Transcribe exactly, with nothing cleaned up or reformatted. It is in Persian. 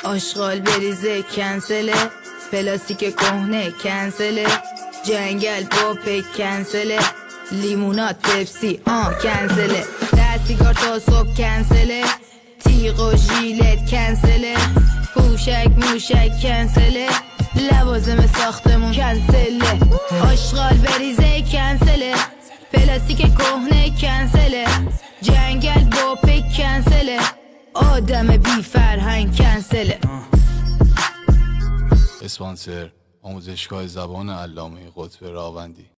آشغال بریزه کنسله، پلاستیک کهنه کنسله، جنگل پاپ کنسله، لیمونات پپسی آن کنسله، ده سیگار تا صبح کنسله، تیغ و ژیلت کنسله، پوشک موشک کنسله، لوازم ساختمون کنسله، آشغال بریزه کنسله، پلاستیک کهنه کنسله، جنگل باپک کنسله، آدم بی فرهنگ کنسله. اسپانسر آموزشگاه زبان علامه قطب راوندی.